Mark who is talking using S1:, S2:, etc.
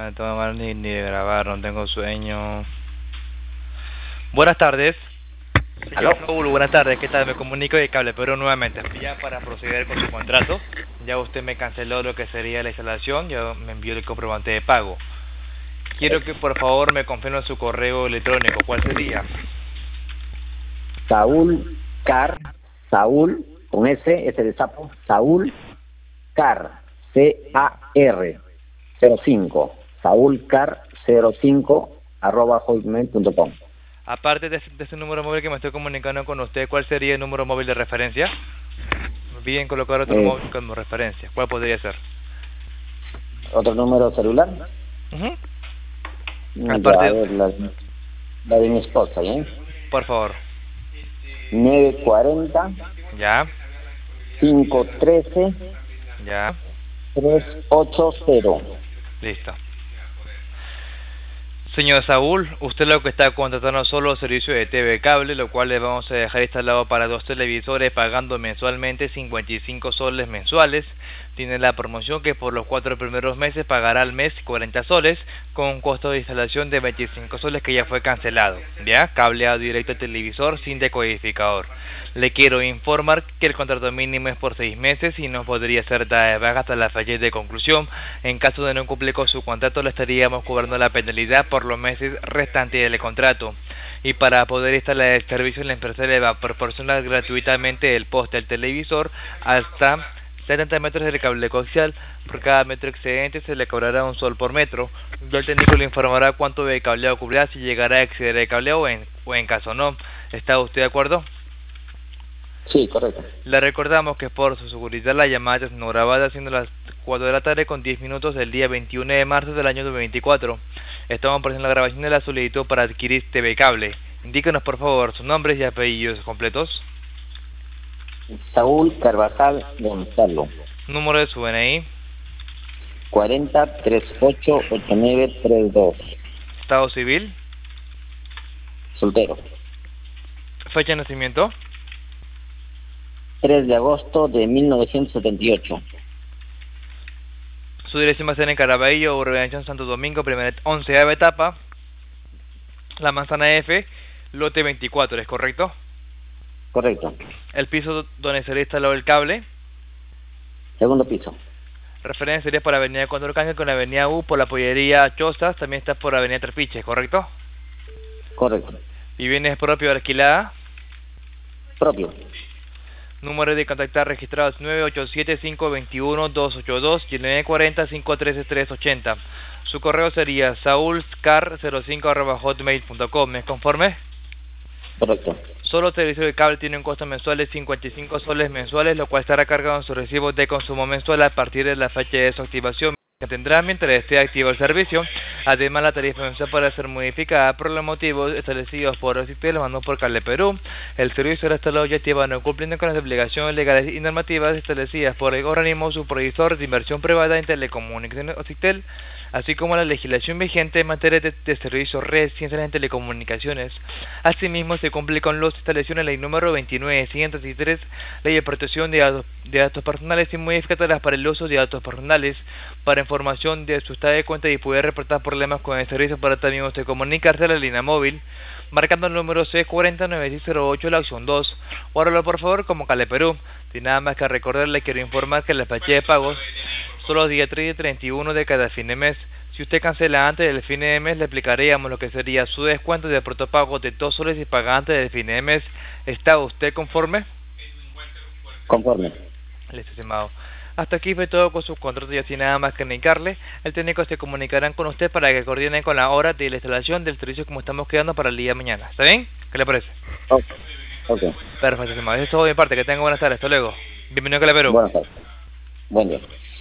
S1: No tengo ganas ni de grabar, no tengo sueño. Buenas tardes. Señor Saúl, buenas tardes, ¿qué tal? Me comunico de Cable Perú nuevamente. Ya para proceder con su contrato, ya usted me canceló lo que sería la instalación, ya me envió el comprobante de pago. Quiero que por favor me confirme su correo electrónico, ¿cuál sería?
S2: Saúl Car, Saúl, con S de sapo, Saúl Car, C-A-R, 05, saúlcar05, @hotmail.com.
S1: Aparte de ese número móvil que me estoy comunicando con usted, ¿cuál sería el número móvil de referencia? Me piden colocar otro móvil como referencia. ¿Cuál podría ser?
S2: ¿Otro número celular?
S1: Aparte,
S2: a ver, la de mi esposa, ¿bien?
S1: Por favor.
S2: 940
S1: Ya.
S2: 513
S1: Ya.
S2: 380.
S1: Listo. Señor Saúl, usted lo que está contratando solo servicio de TV cable, lo cual le vamos a dejar instalado para 2 televisores pagando mensualmente 55 soles mensuales. Tiene la promoción que por los 4 primeros meses pagará al mes 40 soles con un costo de instalación de 25 soles que ya fue cancelado. Ya, cableado directo al televisor sin decodificador. Le quiero informar que el contrato mínimo es por 6 meses y no podría ser dada de baja hasta la fecha de conclusión. En caso de no cumplir con su contrato, le estaríamos cobrando la penalidad por los meses restantes del contrato. Y para poder instalar el servicio, la empresa le va a proporcionar gratuitamente el poste del televisor hasta 70 metros del cable coaxial. Por cada metro excedente se le cobrará un sol por metro. El técnico le informará cuánto de cableado cubrirá si llegará a exceder el cableado o en caso no. ¿Está usted de acuerdo?
S2: Sí, correcto.
S1: Le recordamos que por su seguridad la llamada es no grabada, siendo las 4 de la tarde con 10 minutos del día 21 de marzo del año 2024. Estamos presentando la grabación de la solicitud para adquirir TV Cable. Indíquenos por favor sus nombres y apellidos completos.
S2: Saúl Carvajal Gonzalo.
S1: Número de su DNI.
S2: 40 38 89 32.
S1: Estado civil.
S2: Soltero.
S1: Fecha de nacimiento.
S2: 3 de agosto de 1978.
S1: Su dirección va a ser en Caraballo, Urbanización Santo Domingo, primera 11ª etapa, La Manzana F, lote 24, ¿es correcto?
S2: Correcto.
S1: El piso donde sería instalado el cable.
S2: Segundo piso.
S1: Referencia sería por Avenida Condor Cángel con Avenida U, por la pollería Chozas, también está por Avenida Trapiche, ¿correcto?
S2: Correcto.
S1: ¿Vivienda propia o alquilada?
S2: Propio.
S1: Número de contactar registrados 987-521-282 y el 940-513-380. Su correo sería saulscar05@hotmail.com. ¿Es conforme?
S2: Correcto.
S1: Solo el servicio de cable tiene un costo mensual de 55 soles mensuales, lo cual estará cargado en su recibo de consumo mensual a partir de la fecha de su activación, que tendrá mientras esté activo el servicio. Además, la tarifa mensual podrá ser modificada por los motivos establecidos por Occitel, mandó por Cable Perú. El servicio será instalado y activado no cumpliendo con las obligaciones legales y normativas establecidas por el organismo supervisor de inversión privada en telecomunicaciones Occitel, así como la legislación vigente en materia de servicios red, ciencias en telecomunicaciones. Asimismo, se cumple con las estableciciones de la ley número 29.133, Ley de Protección de Datos Personales y modificatorias para el uso de datos personales. Para información de su estado de cuenta y poder reportar problemas con el servicio, para también usted comunicarse a la línea móvil, marcando el número C409608, la opción 2, o hágalo por favor como Cable Perú. Sin nada más que recordarle, quiero informar que la fecha de pagos son los días 3 y 31 de cada fin de mes. Si usted cancela antes del fin de mes, le aplicaríamos lo que sería su descuento de protopago de 2 soles y paga antes del fin de mes. ¿Está usted conforme?
S2: Conforme.
S1: Listo, estimado. Hasta aquí fue todo con su contrato y sin nada más que indicarle. El técnico se comunicarán con usted para que coordinen con la hora de la instalación del servicio como estamos quedando para el día de mañana. ¿Está bien? ¿Qué le parece?
S2: Ok.
S1: Perfecto, estimado. Eso es todo de mi parte. Que tenga buenas tardes. Hasta luego. Bienvenido a Cable Perú.
S2: Buenas tardes. Buen día.